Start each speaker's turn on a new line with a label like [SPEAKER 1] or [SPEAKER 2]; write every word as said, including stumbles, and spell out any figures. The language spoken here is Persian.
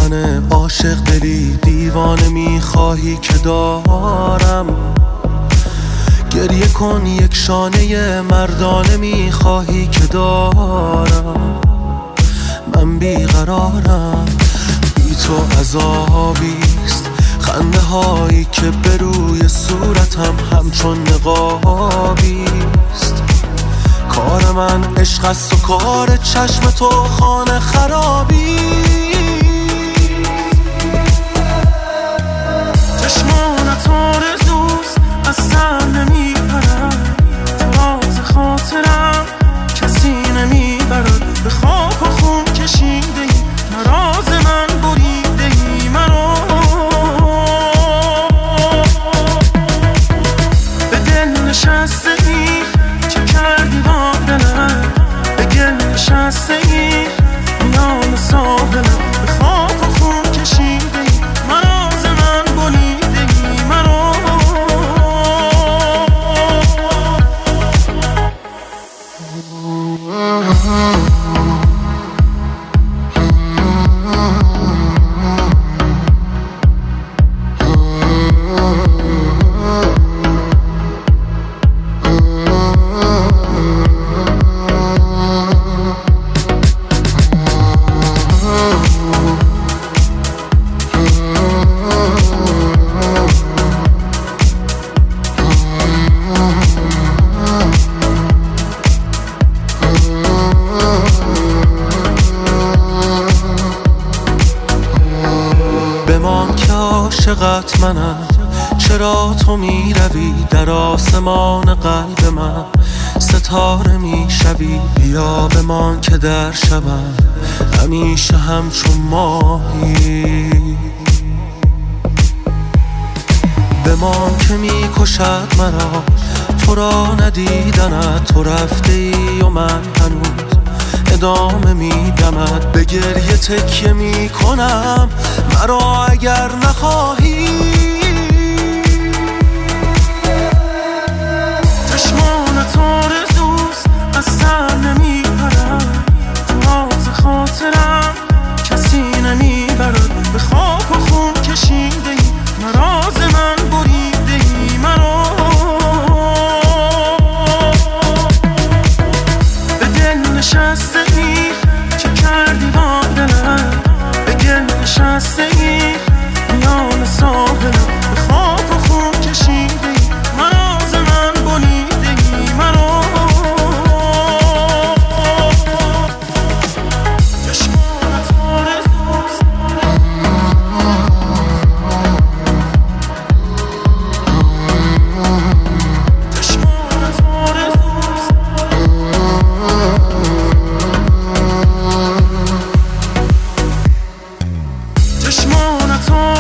[SPEAKER 1] من عاشق دلی دیوانه میخواهی که دارم، گریه کن یک شانه مردانه میخواهی که دارم. من بیقرارم، بی تو عذابیست، خنده هایی که به روی صورتم همچون نقابیست. کار من عشق است و کار چشم تو خانه خرابی. چشمانت آرزوست از سر نمی پرد، تو راز خاطرم کسی نمی برد. به خاک و خون کشیده ای نراز من بریده ای مرا، به دل نشسته ای چه کردی با دلم، به گل نشسته ای میان ساحلم. به خاک و خون کشیده ای نراز من بریده ای مرا. بمان که عاشقت منم، چرا تو می روی در آسمان قلب من، ستاره می شوی. بیا بمان که در شبم همیشه همچون ماهی. بمان که می کشد مرا تو را ندیدنت، تو رفته ای و من هنوز ادامه میدمد. به گریه تکیه میکنم مرا اگر نخواهی. چشمانت آرزوست از سر نمی پرد، تو راز خاطرم کسی نمی برد. به خاک و خون کشیده ای نراز من بریده ای مرا، به دل نشسته ای چه کردی با دلم، به گل نشسته ای میان ساحلم. به خاک و خون کشیده ای نراز من بریده ای مرا. چشمانت آرزوست چشمانت آرزوست چشمانت